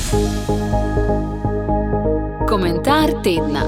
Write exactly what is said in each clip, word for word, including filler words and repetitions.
Komentar tedna.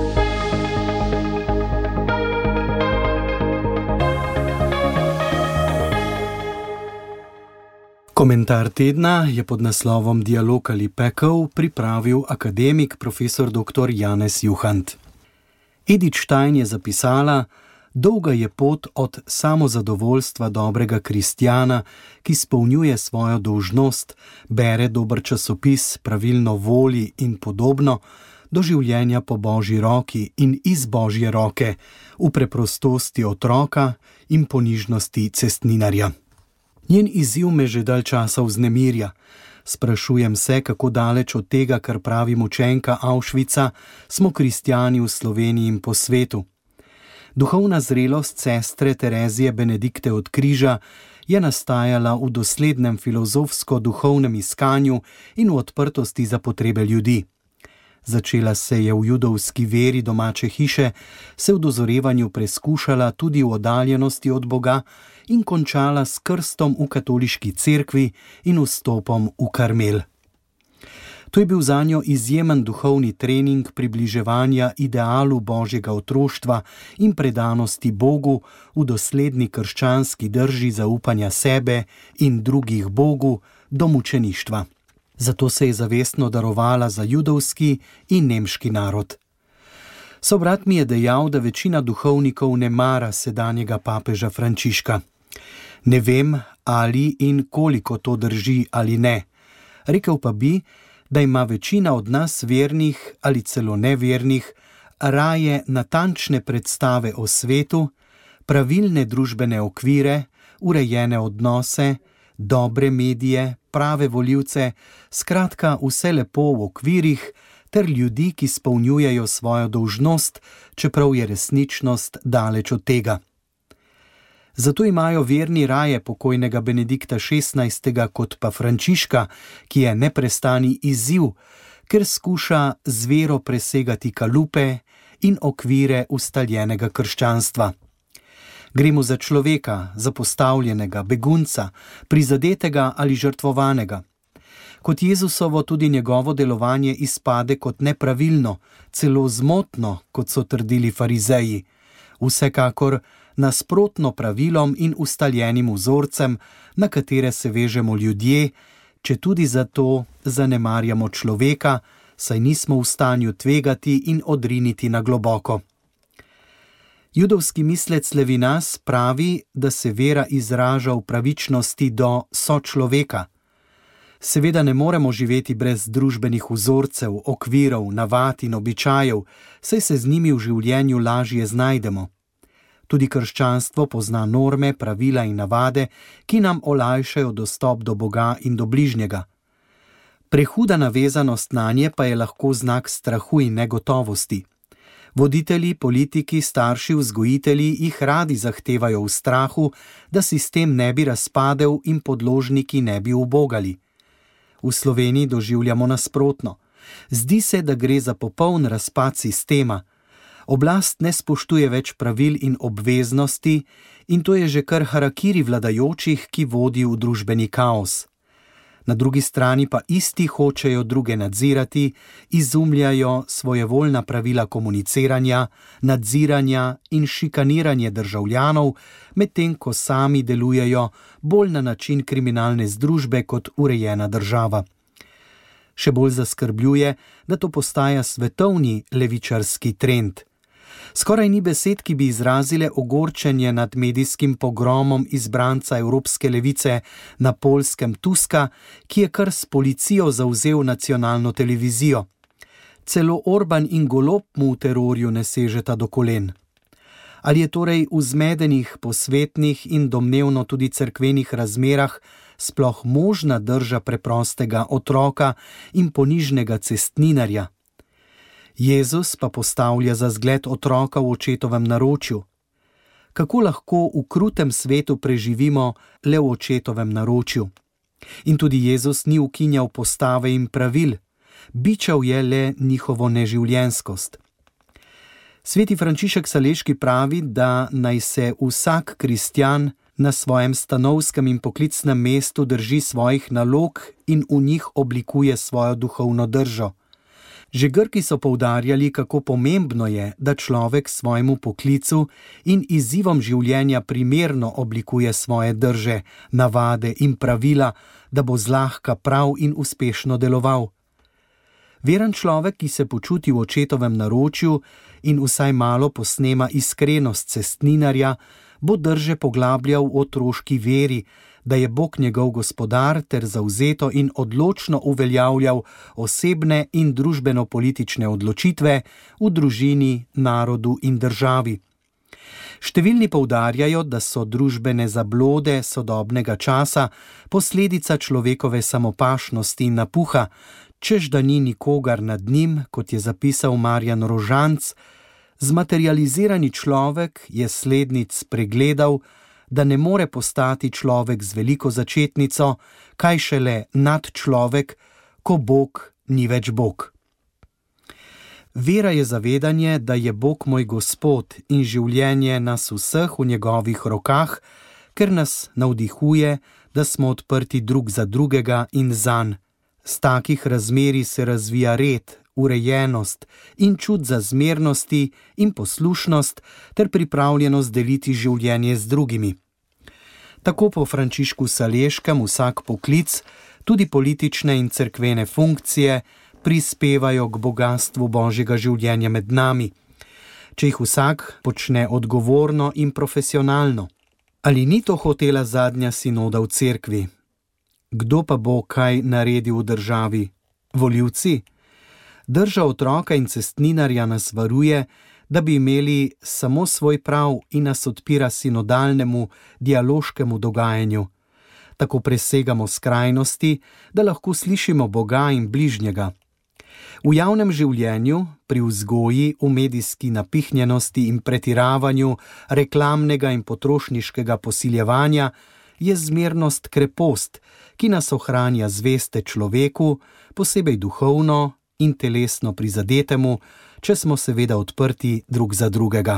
Komentar tedna je pod naslovom Dialog ali pekel pripravil akademik profesor doktor Janez Juhant. Edith Stein je zapisala: dolga je pot od samozadovoljstva dobrega kristjana, ki spolnjuje svojo dolžnost, bere dober časopis, pravilno voli in podobno, do življenja po Božji roki in iz Božje roke, v preprostosti otroka in ponižnosti cestninarja. Njen izziv me že dalj časa vznemirja. Sprašujem se, kako daleč od tega, kar pravi mučenka Auschwitza, smo kristjani v Sloveniji in po svetu. Duhovna zrelost sestre Terezije Benedikte od Križa je nastajala v doslednem filozofsko-duhovnem iskanju in v odprtosti za potrebe ljudi. Začela se je v judovski veri domače hiše, se v dozorevanju preskušala tudi v oddaljenosti od Boga in končala s krstom v katoliški cerkvi in vstopom v Karmel. To je bil zanjo izjemen duhovni trening približevanja idealu Božjega otroštva in predanosti Bogu v dosledni krščanski drži zaupanja sebe in drugih Bogu do mučeništva. Zato se je zavestno darovala za judovski in nemški narod. Sobrat mi je dejal, da večina duhovnikov ne mara sedanjega papeža Frančiška. Ne vem, ali in koliko to drži ali ne. Rekel pa bi, da ima večina od nas vernih ali celo nevernih raje natančne predstave o svetu, pravilne družbene okvire, urejene odnose, dobre medije, prave volivce, skratka vse lepo v okvirih, ter ljudi, ki spolnjujejo svojo dolžnost, čeprav je resničnost daleč od tega. Zato imajo verni raje pokojnega Benedikta šestnajstega kot pa Frančiška, ki je neprestani izziv, ker skuša z vero presegati kalupe in okvire ustaljenega krščanstva. Gre mu za človeka, zapostavljenega, begunca, prizadetega ali žrtvovanega. Kot Jezusovo tudi njegovo delovanje izpade kot nepravilno, celo zmotno, kot so trdili farizeji. Vsekakor nasprotno pravilom in ustaljenim vzorcem, na katere se vežemo ljudje, če tudi zato zanemarjamo človeka, saj nismo v stanju tvegati in odriniti na globoko. Judovski mislec Levinas pravi, da se vera izraža v pravičnosti do sočloveka. Seveda ne moremo živeti brez družbenih vzorcev, okvirov, navad in običajev, saj se z njimi v življenju lažje znajdemo. Tudi krščanstvo pozna norme, pravila in navade, ki nam olajšajo dostop do Boga in do bližnjega. Prehuda navezanost nanje pa je lahko znak strahu in negotovosti. Voditelji, politiki, starši, vzgojitelji jih radi zahtevajo v strahu, da sistem ne bi razpadel in podložniki ne bi ubogali. V Sloveniji doživljamo nasprotno. Zdi se, da gre za popoln razpad sistema. Oblast ne spoštuje več pravil in obveznosti in to je že kar harakiri vladajočih, ki vodi v družbeni kaos. Na drugi strani pa isti hočejo druge nadzirati, izumljajo svojevoljna pravila komuniciranja, nadziranja in šikaniranje državljanov, medtem ko sami delujejo bolj na način kriminalne združbe kot urejena država. Še bolj zaskrbljuje, da to postaja svetovni levičarski trend. Skoraj ni besed, ki bi izrazile ogorčenje nad medijskim pogromom izbranca evropske levice na Poljskem Tuska, ki je kar s policijo zavzel nacionalno televizijo. Celo Orban in Golob mu v terorju ne sežeta do kolen. Ali je torej v zmedenih, posvetnih in domnevno tudi cerkvenih razmerah sploh možna drža preprostega otroka in ponižnega cestninarja? Jezus pa postavlja za zgled otroka v očetovem naročju. Kako lahko v krutem svetu preživimo le v očetovem naročju? In tudi Jezus ni ukinjal postave in pravil, bičal je le njihovo neživljenjskost. Sveti Frančišek Saleški pravi, da naj se vsak kristjan Na svojem stanovskem in poklicnem mestu drži svojih nalog in v njih oblikuje svojo duhovno držo. Že Grki so poudarjali, kako pomembno je, da človek svojemu poklicu in izzivom življenja primerno oblikuje svoje drže, navade in pravila, da bo zlahka prav in uspešno deloval. Veren človek, ki se počuti v očetovem naročju in vsaj malo posnema iskrenost cestninarja, bo drže poglabljal v otroški veri, da je Bog njegov gospodar ter zavzeto in odločno uveljavljal osebne in družbeno-politične odločitve v družini, narodu in državi. Številni poudarjajo, da so družbene zablode sodobnega časa posledica človekove samopašnosti in napuha, čež da ni nikogar nad njim, kot je zapisal Marjan Rožanc. Zmaterializirani človek je slednjic spregledal, da ne more postati človek z veliko začetnico, kaj šele nadčlovek, ko Bog ni več Bog. Vera je zavedanje, da je Bog moj Gospod in življenje nas vseh v njegovih rokah, ker nas navdihuje, da smo odprti drug za drugega in zanj. Z takih razmerij se razvija red, urejenost in čut za zmernosti in poslušnost ter pripravljenost deliti življenje z drugimi. Tako po Frančišku Saleškem vsak poklic, tudi politične in cerkvene funkcije, prispevajo k bogastvu Božjega življenja med nami, če jih vsak počne odgovorno in profesionalno. Ali ni to hotela zadnja sinoda v cerkvi? Kdo pa bo kaj naredil v državi? Volivci? Drža otroka in cestninarja nas varuje, da bi imeli samo svoj prav in nas odpira sinodalnemu, dialoškemu dogajanju. Tako presegamo skrajnosti, da lahko slišimo Boga in bližnjega. V javnem življenju, pri vzgoji, v medijski napihnjenosti in pretiravanju reklamnega in potrošniškega posiljevanja je zmernost krepost, ki nas ohranja zveste človeku, posebej duhovno in telesno prizadetemu, če smo seveda odprti drug za drugega.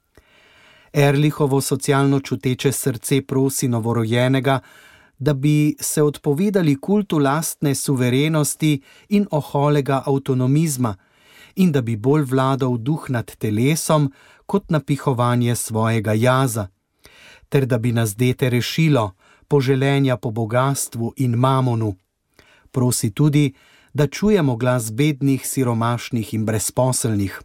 Erlichovo socialno čuteče srce prosi novorojenega, da bi se odpovedali kultu lastne suverenosti in oholega avtonomizma in da bi bolj vladal duh nad telesom kot napihovanje svojega jaza, ter da bi nas dete rešilo poželenja po bogastvu in mamonu. Prosi tudi, da čujemo glas bednih, siromašnih in brezposelnih.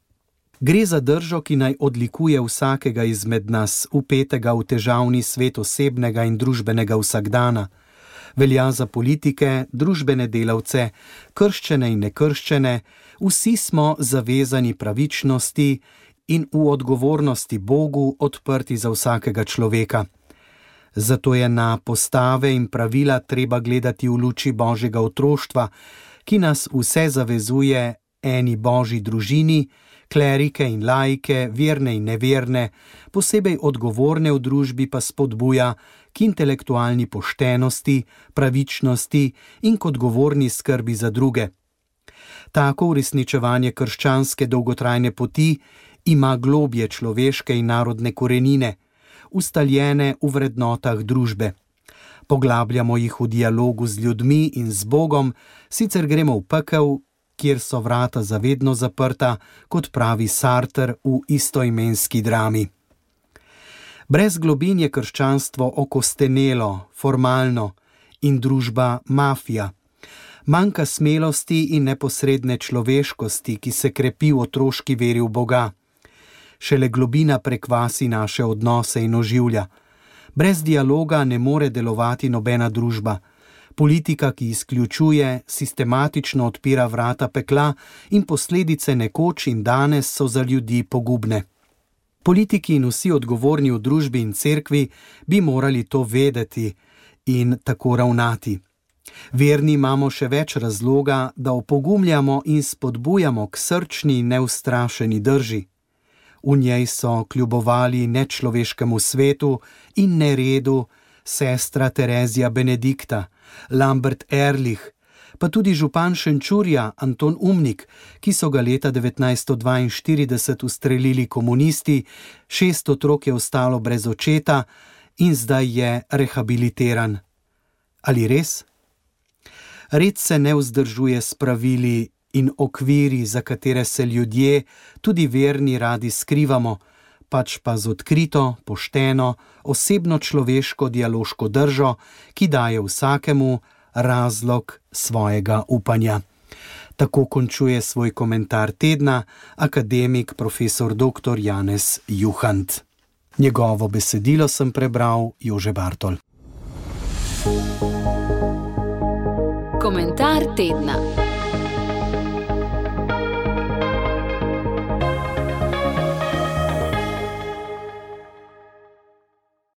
Gre za držo, ki naj odlikuje vsakega izmed nas, vpetega v težavni svet osebnega in družbenega vsakdana. Velja za politike, družbene delavce, krščene in nekrščene, vsi smo zavezani pravičnosti in v odgovornosti Bogu odprti za vsakega človeka. Zato je na postave in pravila treba gledati v luči Božjega otroštva, ki nas vse zavezuje eni Božji družini, klerike in laike, verne in neverne, posebej odgovorne v družbi pa spodbuja k intelektualni poštenosti, pravičnosti in k odgovorni skrbi za druge. Tako uresničevanje krščanske dolgotrajne poti ima globje človeške in narodne korenine, ustaljene v vrednotah družbe. Poglabljamo jih v dialogu z ljudmi in z Bogom, sicer gremo v pekel, kjer so vrata zavedno zaprta, kot pravi Sartre v istoimenski drami. Brez globin je krščanstvo okostenelo, formalno in družba mafija. Manjka smelosti in neposredne človeškosti, ki se krepi v otroški veri v Boga. Šele globina prekvasi naše odnose in oživlja. Brez dialoga ne more delovati nobena družba. Politika, ki izključuje, sistematično odpira vrata pekla in posledice nekoč in danes so za ljudi pogubne. Politiki in vsi odgovorni v družbi in cerkvi bi morali to vedeti in tako ravnati. Verni imamo še več razloga, da opogumljamo in spodbujamo k srčni in neustrašeni drži. V njej so kljubovali nečloveškemu svetu in neredu sestra Terezija Benedikta, Lambert Ehrlich, pa tudi župan Šenčurja Anton Umnik, ki so ga leta devetnajststo dvainštirideset ustrelili komunisti, šest otrok je ostalo brez očeta in zdaj je rehabilitiran. Ali res? Red se ne vzdržuje s pravili in okviri, za katere se ljudje, tudi verni, radi skrivamo, pač pa z odkrito, pošteno, osebno človeško dialoško držo, ki daje vsakemu razlog svojega upanja. Tako končuje svoj komentar tedna akademik profesor doktor Janez Juhant. Njegovo besedilo sem prebral Jože Bartol. Komentar tedna.